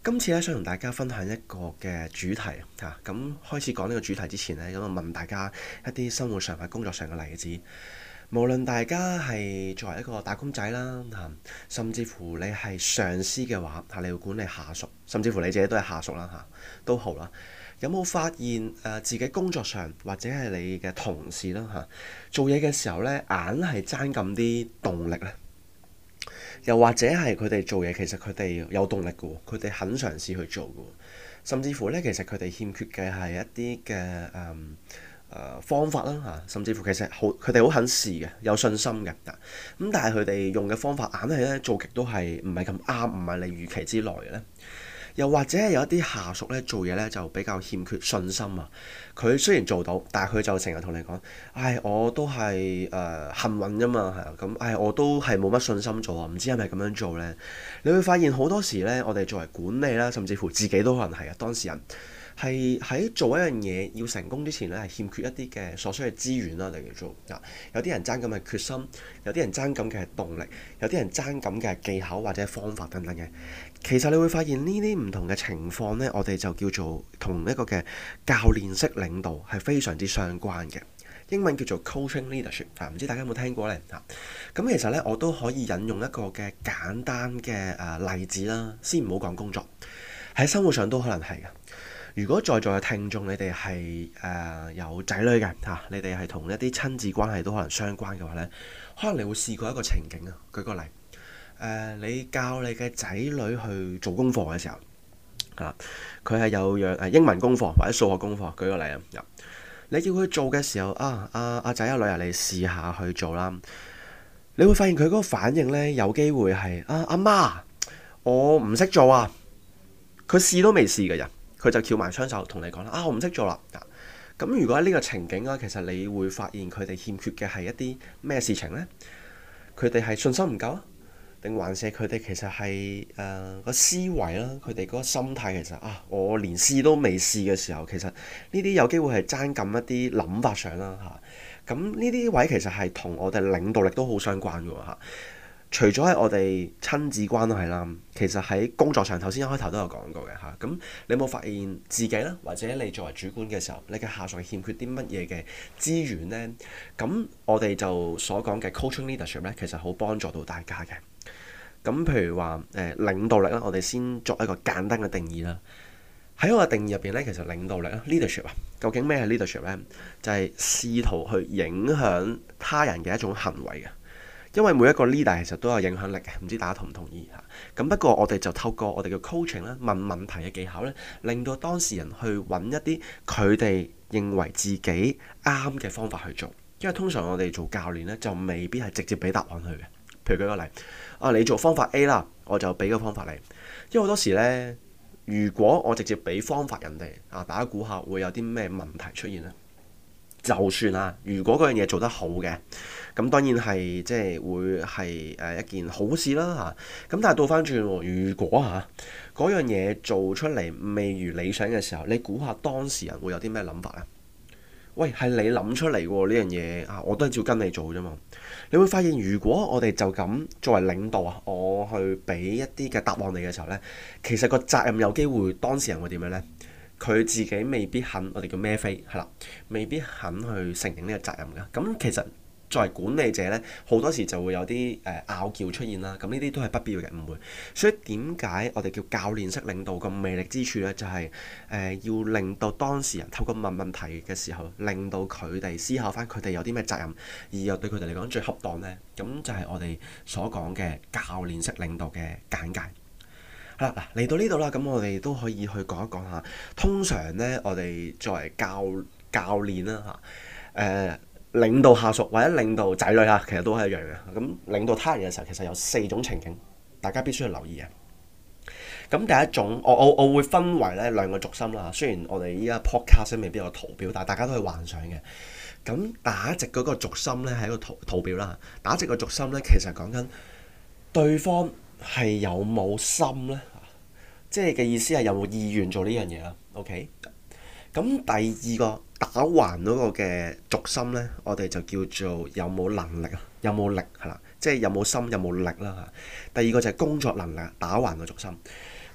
今次咧想同大家分享一個嘅主題嚇，咁開始講呢個主題之前咧，咁啊問大家一啲生活上或工作上嘅例子。無論大家係作為一個打工仔啦嚇，甚至乎你係上司嘅話嚇，你要管理下屬，甚至乎你自己都係下屬啦嚇，都好啦。有冇發現自己工作上或者係你嘅同事啦嚇，做嘢嘅時候咧，硬係爭咁啲動力咧？又或者係佢哋做嘢，其實佢哋有動力嘅喎，佢哋肯嘗試去做嘅喎，甚至乎咧，其實佢哋欠缺嘅係一啲嘅方法啦嚇，甚至乎其實佢哋好肯試嘅，有信心嘅。咁但係佢哋用嘅方法硬係咧做極都係唔係咁啱，唔係你預期之內嘅咧。又或者係有一啲下屬咧做嘢咧就比較欠缺信心啊！佢雖然做到，但係佢就成日同你講：唉，我都係幸運啫嘛，係啊，咁唉我都係冇乜信心做啊，唔知係咪咁樣做咧？你會發現好多時咧，我哋作為管理啦，甚至乎自己都可能係啊，當事人係喺做一樣嘢要成功之前咧，係欠缺一啲嘅所需嘅資源啦，嚟叫做有啲人爭緊嘅決心，有啲人爭緊嘅動力，有啲人爭緊嘅技巧或者方法等等嘅。其實你會發現呢啲唔同嘅情況呢，我哋就叫做同一個嘅教練式領導係非常之相關嘅。英文叫做 coaching leadership 唔知大家有冇聽過呢？咁其實呢，我都可以引用一個嘅簡單嘅例子啦。先唔好講工作，喺生活上都可能係嘅。如果在座嘅聽眾你哋係有仔女嘅你哋係同一啲親子關係都可能相關嘅話呢，可能你會試過一個情景啊。舉個例。你教你嘅仔女去做功課嘅時候，佢係有樣英文功課或者數學功課。舉個例啊，你叫佢做嘅時候阿仔阿女你試下去做啦。你會發現佢嗰個反應呢，有機會係阿媽，我唔識做啊。佢試都未試嘅人，佢就翹埋雙手同你講啦，我唔識做啦。咁如果喺呢個情景啊，其實你會發現佢哋欠缺嘅係一啲咩事情呢？佢哋係信心唔夠啊？定還是佢哋其實係個思維啦，佢哋嗰個心態其實我連試都未試嘅時候，其實呢啲有機會係爭緊一啲諗法上啦嚇。咁呢啲位其實係同我哋領導力都好相關嘅喎嚇。除咗喺我哋親子關係啦，其實喺工作上，頭先一開頭都有講過嘅嚇。咁你有冇發現自己啦，或者你作為主管嘅時候，你嘅下屬係欠缺啲乜嘢嘅資源呢？咁我哋就所講嘅 coaching leadership 咧，其實好幫助到大家嘅。咁譬如話領導力啦，我哋先作一個簡單嘅定義啦。喺我嘅定義入邊咧，其實領導力啦 leadership 究竟咩係 leadership 咧？就係試圖去影響他人嘅一種行為嘅。因為每一個 leader 其實都有影響力嘅，唔知大家同唔同意嚇？咁不過我哋就透過我哋嘅 coaching 啦，問問題嘅技巧咧，令到當事人去揾一啲佢哋認為自己啱嘅方法去做。因為通常我哋做教練咧，就未必係直接俾答案佢嘅。譬如舉個例，你做方法 A 啦，我就俾個方法你。因為好多時咧，如果我直接俾方法人哋大家估下會有啲咩問題出現咧？就算如果嗰樣嘢做得好嘅，咁當然係即係會係一件好事啦嚇。咁但係倒翻轉，如果嗰樣嘢做出嚟未如理想嘅時候，你估下當事人會有啲咩諗法咧？喂，係你諗出嚟喎呢樣嘢我都係照跟你做啫嘛。你會發現，如果我哋就咁作為領導我去俾一啲嘅答案你嘅時候呢，其實個責任有機會當事人會點樣呢？佢自己未必肯，我哋叫孭飛係啦，未必肯去承認呢個責任嘅。咁其實作為管理者呢，好多時就會有啲拗撬出現啦。咁呢啲都係不必要嘅誤會。所以點解我哋叫教練式領導個魅力之處呢？就係要令到當事人透過問問題嘅時候，令到佢哋思考翻佢哋有啲咩責任，而又對佢哋嚟講最恰當呢。咁就係我哋所講嘅教練式領導嘅簡介。嗱，嚟到呢度啦，咁我哋都可以去講一講下。通常呢，我哋作為教練啦領導下屬或者領導仔女其實都係一樣嘅。咁領導他人嘅時候，其實有4種情景，大家必須要留意嘅。咁第一種，我會分為咧2個軸心啦。雖然我哋依家 podcast 未必有圖表，但係大家都可以幻想嘅。咁打直嗰個軸心咧係一個圖表啦。打直個軸心咧，其實講緊對方係有冇心咧。即係嘅意思係有冇意願做呢樣嘢啦 ，OK？咁第二個打橫嗰個嘅軸心咧，我哋就叫做有冇能力啊，有冇力係啦，即係有冇心有冇力啦嚇。第二個就係工作能力，打橫個軸心。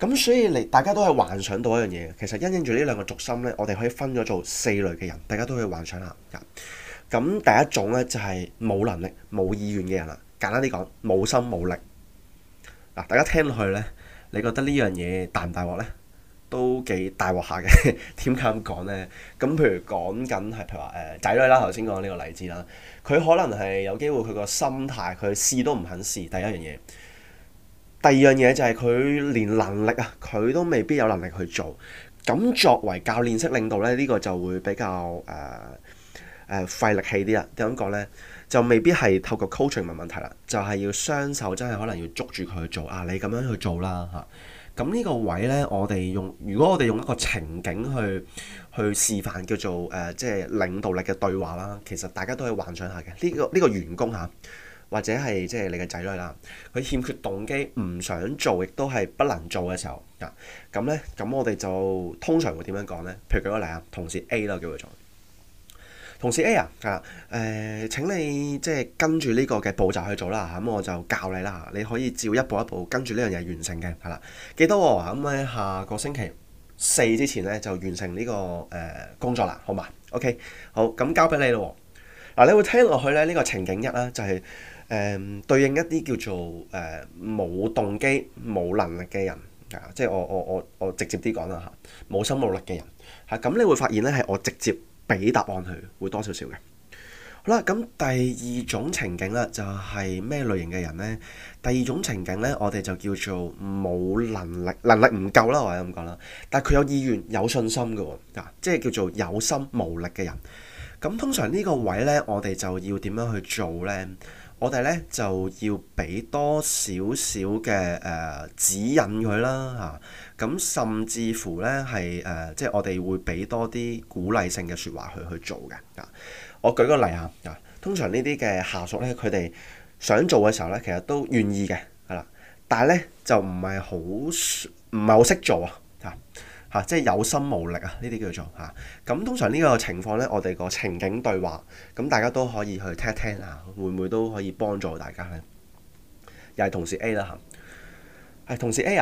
咁所以大家都係幻想到一樣嘢，其實因應住呢兩個軸心咧，我哋可以分咗做四類嘅人，大家都可以幻想下。咁第一種咧就係冇能力、冇意願嘅人啦。簡單啲講，冇心冇力。嗱，大家聽落去咧，你覺得呢樣嘢大唔大鑊咧？都幾大鑊下嘅。點解咁講咧？咁譬如講緊係譬如話仔女啦，頭先講呢個例子啦，佢可能係有機會佢個心態，佢試都唔肯試。第一樣嘢，第二樣嘢就係佢連能力啊，佢都未必有能力去做。咁作為教練式領導咧，呢個就會比較費力氣啲啦。點樣講咧？就未必係透過 coaching 問題啦，就係要雙手真係可能要捉住佢去做啊！你咁樣去做啦嚇。咁呢個位咧，如果我哋用一個情景去示範叫做即係領導力嘅對話啦，其實大家都可以幻想下嘅。呢個員工嚇，或者係即係你嘅仔女啦，佢欠缺動機，唔想做，亦都係不能做嘅時候啊，咁我哋就通常會點樣講咧？譬如舉個例啊，同事 A 啦，叫佢做同事 A 啊，請你即係跟住呢個嘅步驟去做啦，咁我就教你啦，你可以照一步一步跟住呢樣嘢完成嘅，係啦，記得喎，咁喺下個星期4之前咧就完成呢個工作啦，好嘛？OK，好，咁交俾你咯喎。嗱，你會聽落去咧，呢個情景一啦，就係對應一啲叫做冇動機、冇能力嘅人，即係我直接啲講啦嚇，冇心冇力嘅人嚇，咁你會發現咧係我直接俾答案佢會多少少嘅。好啦，咁第二種情景啦，就係咩類型嘅人呢？第二種情景呢，我哋就叫做冇能力唔夠啦，或者咁講啦。但係佢有意願、有信心嘅喎，即係叫做有心無力嘅人。咁通常呢個位呢，我哋就要點樣去做呢？我哋呢就要俾多少少嘅指引佢啦嚇。咁甚至乎呢係即係我哋會俾多啲鼓勵性嘅説話去做嘅。我舉個例啊，通常呢啲嘅下屬呢，佢哋想做嘅時候呢，其實都願意嘅，係啦，但係呢就唔係好識做啊，即係有心無力啊，呢啲叫做嚇。咁通常呢個情況呢，我哋個情景對話，咁大家都可以去聽一聽啊，會唔會都可以幫助大家呢？又係同事 A 啦嚇，係同事 A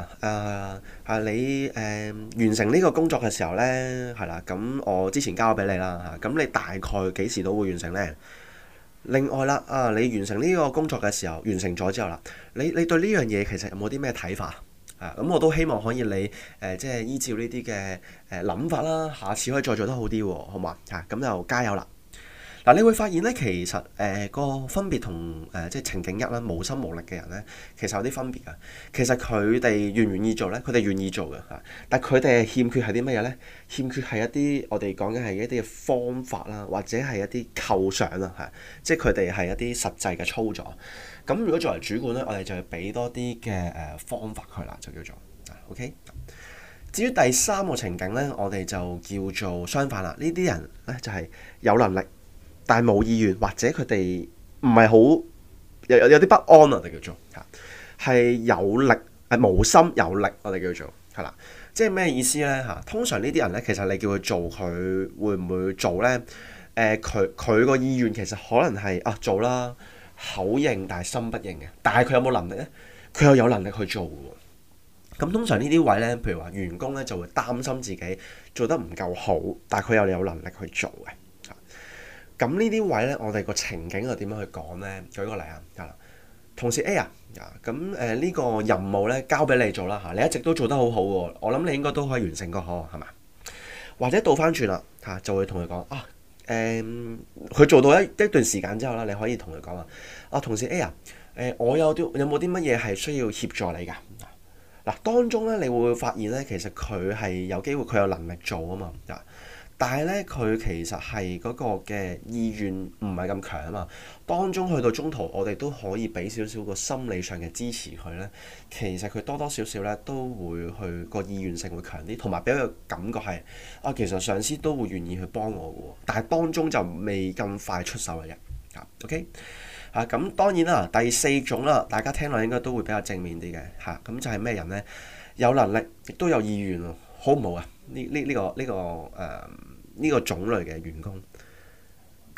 你完成呢個工作嘅時候呢，係啦，咁我之前交俾你啦嚇，咁你大概幾時都會完成呢？另外啦，你完成呢個工作嘅時候，完成咗之後啦，你對呢樣嘢其實有冇啲咩睇法？咁我都希望可以你即係依照呢啲嘅諗法啦，下次可以再做得好啲喎，好嘛？咁就加油啦！嗱，你會發現咧，其實個分別同即係情景一啦，冇心無力嘅人咧，其實有啲分別嘅。其實佢哋願唔願意做咧？佢哋願意做嘅嚇，但係佢哋欠缺係啲乜嘢咧？欠缺係一啲我哋講緊係一啲嘅方法啦，或者係一啲構想啊，係即係佢哋係一啲實際嘅操作。咁如果作為主管咧，我哋就要俾多啲嘅方法佢啦，就叫做OK。至於第三個情景咧，我哋就叫做相反啦。呢啲人咧就係有能力，但係冇意願，或者佢哋唔係好有啲不安啊，我哋叫做係有力無心有力，我哋叫做係啦。即係咩意思咧嚇？通常呢啲人咧，其實你叫佢做，佢會唔會做咧？佢個意願其實可能係做啦，口應但係心不應嘅。但係佢有冇能力咧？佢又有能力去做嘅喎。咁通常呢啲位咧，譬如話員工咧就會擔心自己做得唔夠好，但係佢又有能力去做嘅。咁呢啲位咧，我哋個情景又點樣去講咧？舉個例同事 A 咁呢個任務咧交俾你做啦嚇，你一直都做得好好喎，我諗你應該都可以完成個係嘛？或者倒翻轉啦就會同佢講佢做到一段時間之後啦，你可以同佢講同事 A 我有冇啲乜嘢係需要協助你㗎？嗱，當中咧你會發現咧，其實佢係有機會佢有能力做啊嘛，但係咧佢其實係嗰個嘅意願唔係咁強啊嘛。當中去到中途，我哋都可以俾少少個心理上嘅支持佢咧。其實佢多多少少咧都會去個意願性會強啲，同埋俾佢個感覺係其實上司都會願意去幫我嘅喎，但係當中就未咁快出手嘅啫。OK。咁當然啦，第四種啦，大家聽落應該都會比較正面啲嘅咁就係咩人呢？有能力亦都有意願喎，好唔好啊？呢個種類嘅員工，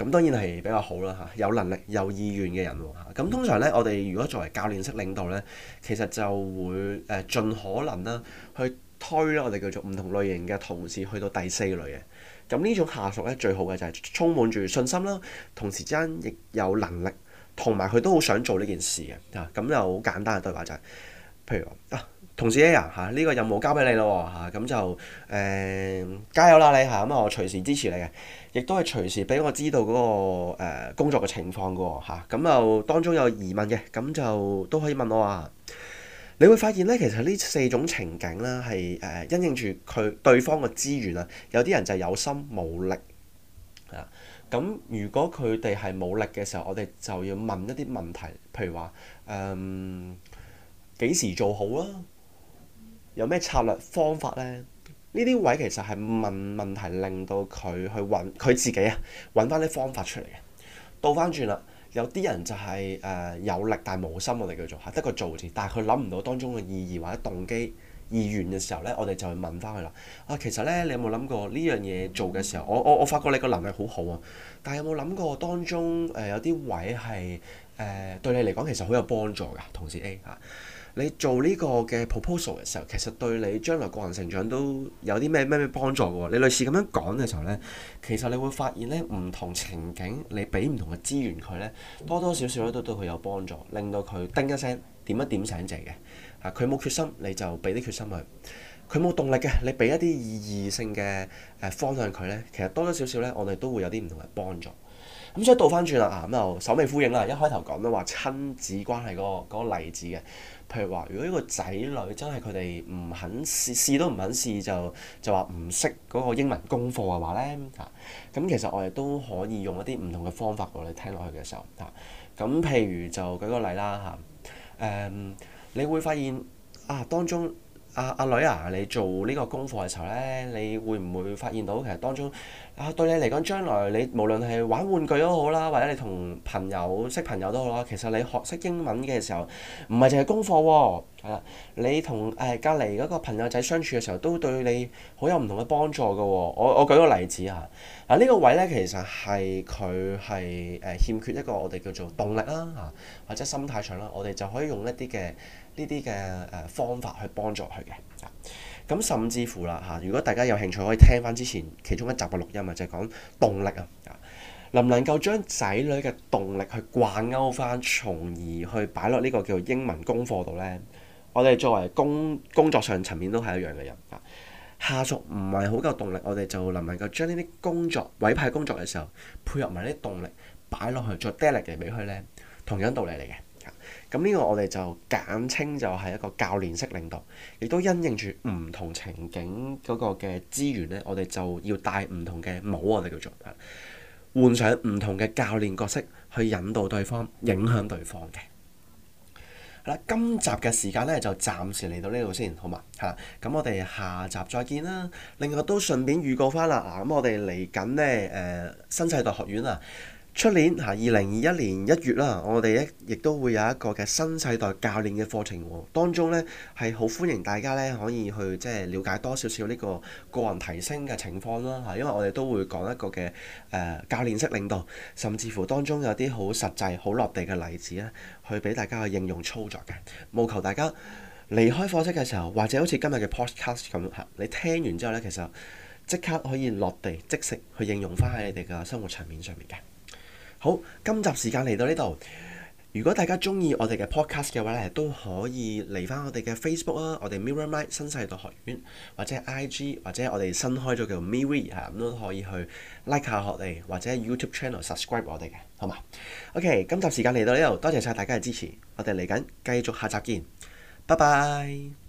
咁當然係比較好啦嚇，有能力有意願嘅人喎嚇。咁通常咧，我哋如果作為教練式領導咧，其實就會盡可能啦去推啦，我哋叫做唔同類型嘅同事去到第四類嘅。咁呢種下屬咧，最好嘅就係充滿住信心啦，同時之間亦有能力，同埋佢都好想做呢件事嘅啊。咁就好簡單嘅對話就係、譬如話同事 A 啊呢個任務交俾你咯嚇，咁就加油啦你嚇，咁我隨時支持你嘅，亦都係隨時俾我知道嗰個工作嘅情況嘅喎嚇，咁就當中有疑問嘅，咁就都可以問我啊。你會發現咧，其實呢四種情景啦係因應住佢對方嘅資源啊，有啲人就係有心冇力啊。咁如果佢哋係冇力嘅時候，我哋就要問一啲問題，譬如話幾時做好啦？有咩策略方法呢？呢啲位其實係問問題，令到佢去揾佢自己啊，揾翻啲方法出嚟嘅。倒翻轉啦，有啲人就係有力但係無心，我哋叫做係得個做字，但係佢諗唔到當中嘅意義或者動機意願嘅時候呢，我哋就會問翻佢啦。其實呢，你有冇諗過呢樣嘢做嘅時候，我發覺你個能力好好啊，但係有冇諗過當中有啲位係對你嚟講其實好有幫助㗎，同事 A 嚇。你做呢個嘅 proposal 嘅時候，其實對你將來個人成長都有啲咩幫助嘅喎。你類似咁樣講嘅時候呢，其實你會發現呢，唔同情景你俾唔同嘅資源佢呢，多多少少都對佢有幫助，令到佢叮一聲點一點醒自己嘅。佢冇決心你就俾啲決心佢，佢冇動力嘅你俾一啲意義性嘅方向佢呢，其實多多少少呢，我哋都會有啲唔同嘅幫助。咁所以倒翻轉啦，咁就首尾呼應啦。一開頭講到話親子關係嗰個例子嘅，譬如話，如果一個仔女真係佢哋唔肯試都唔肯試，就話唔識嗰個英文功課嘅話咧咁其實我哋都可以用一啲唔同嘅方法過嚟聽落去嘅時候咁譬如就舉個例啦你會發現當中。阿女你做呢個功課嘅時候咧，你會唔會發現到其實當中對你嚟講，將來你無論係玩玩具都好啦，或者你同朋友識朋友都好啦，其實你學識英文嘅時候，唔係淨係功課喎，係啦，你同隔離嗰個朋友仔相處嘅時候，都對你好有唔同嘅幫助㗎喎。我舉個例子呢個位咧其實係佢係欠缺一個我哋叫做動力啦或者心態上啦，我哋就可以用一啲嘅呢啲嘅方法去幫助佢嘅。咁甚至乎啦如果大家有興趣可以聽翻之前其中一集嘅錄音就係講動力能唔能夠將仔女嘅動力去掛鈎翻，從而去擺落呢個叫做英文功課度呢？我哋作為工作上層面都係一樣嘅人下屬唔係好夠動力，我哋就能唔能夠將呢啲工作委派工作嘅時候配合埋啲動力擺落去，再 delegate 俾佢呢？同樣道理嚟嘅。咁呢個我哋就簡稱就係一個教練式領導，亦都因應住唔同情景嗰個嘅資源呢，我哋就要戴唔同嘅帽，我哋叫做換上唔同嘅教練角色去引導對方、影響對方嘅。好啦，今集嘅時間呢就暫時嚟到呢度先，好嘛？咁我哋下集再見啦。另外都順便預告翻啦，咁我哋嚟緊呢新世代學院出年2021年1月啦，我哋亦都會有一個嘅新世代教練嘅課程喎，當中呢係好歡迎大家呢可以去即係了解多少少呢個個人提升嘅情況啦因為我哋都會講一個嘅教練式領導，甚至乎當中有啲好實際、好落地嘅例子咧，去俾大家去應用操作嘅，務求大家離開課室嘅時候，或者好似今日嘅 podcast 咁你聽完之後呢，其實即刻可以落地即食去應用翻喺你哋嘅生活層面上面嘅。好，今集時間嚟到呢度。如果大家中意我哋嘅 podcast 嘅話咧，都可以嚟翻我哋嘅 Facebook 我哋 Mirror Mind 新世代學院，或者 IG， 或者我哋新開咗叫做 MeWe 咁都可以去 like 下我哋，或者 YouTube channel subscribe 我哋嘅，好嘛？OK，今集時間嚟到呢度，多謝晒大家嘅支持，我哋嚟緊繼續下集見，拜拜。